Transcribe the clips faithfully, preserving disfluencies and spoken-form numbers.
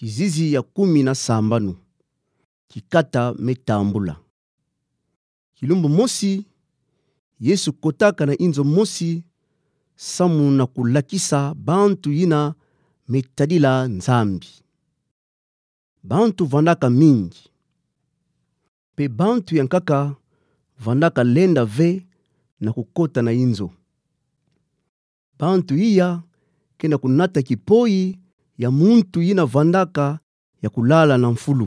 Kizizi ya kumi na sambanu. Kikata metambula. Kilumbu mosi, Yesu kotaka na inzo mosi, samu na kulakisa bantu yina metadila nzambi. Bantu vandaka mingi. Pe bantu yankaka vandaka lenda ve na kukota na inzo. Bantu iya kena kunata kipoi ya muntu yina vandaka ya kulala na mfulu.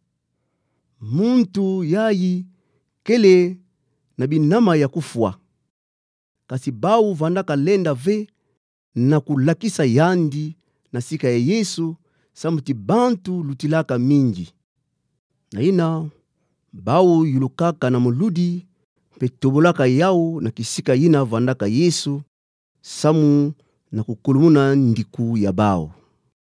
Muntu yayi kele na binama ya kufua. Kasi bau vandaka lenda ve na kulakisa yandi na sika ya Yesu samuti bantu lutilaka mingi. Na ina bau yulukaka na muludi petobolaka yao na kisika yina vandaka Yesu samu na kukulumuna ndiku ya bau.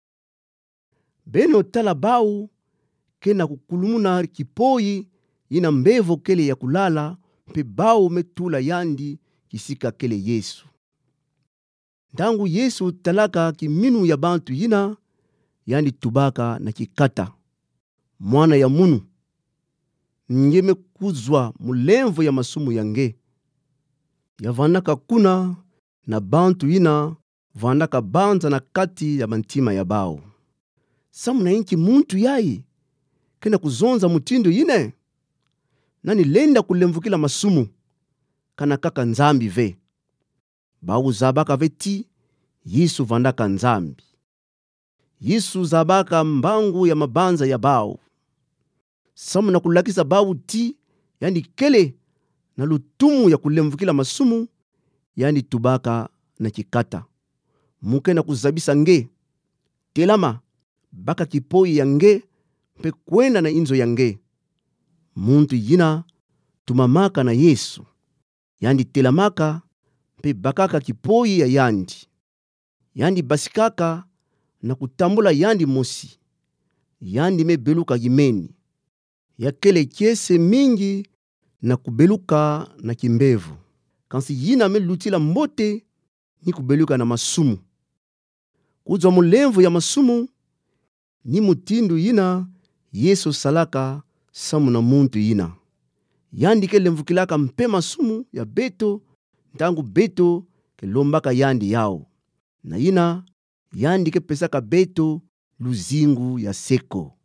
Beno tala bau kena kukulumuna kipoi yina mbevo kele ya kulala pe bau metula yandi kisika kele Yesu. Ndangu Yesu talaka kiminu ya bantu yina yandi tubaka na kikata. Mwana ya munu ngeme kuzwa mulemvo ya masumu yange. Ya vandaka kuna na bantu yina vandaka banza na kati ya mantima ya bao. Samu na inki muntu yai kena kuzonza mutindo yine. Nani lenda kulemvukila masumu kana kaka nzambi ve. Bau zabaka veti Yesu vandaka nzambi. Yesu zabaka mbangu ya mabanza ya bau. Samu na kulakisa bau ti yani kele na lutumu ya kulemvukila masumu yani tubaka na kikata. Muke na kuzabisa nge. Telama baka kipoi ya nge pe kwenda na inzo ya nge. Muntu yina tumamaka na Yesu. Yandi telamaka pe bakaka kipoi ya yandi. Yandi basikaka na kutambula yandi mosi. Yandi me beluka gimeni. Ya kele kiese mingi na kubeluka na kimbevu. Kansi yina me lutila mbote ni kubeluka na masumu. Kuzwa mulemvu ya masumu ni mutindu yina Yesu salaka samu na muntu yina. Yandi ke lemvukilaka mpe masumu ya beto ntangu beto ke lombaka yandi yao. Na yina yandi ke pesaka beto luzingu ya seko.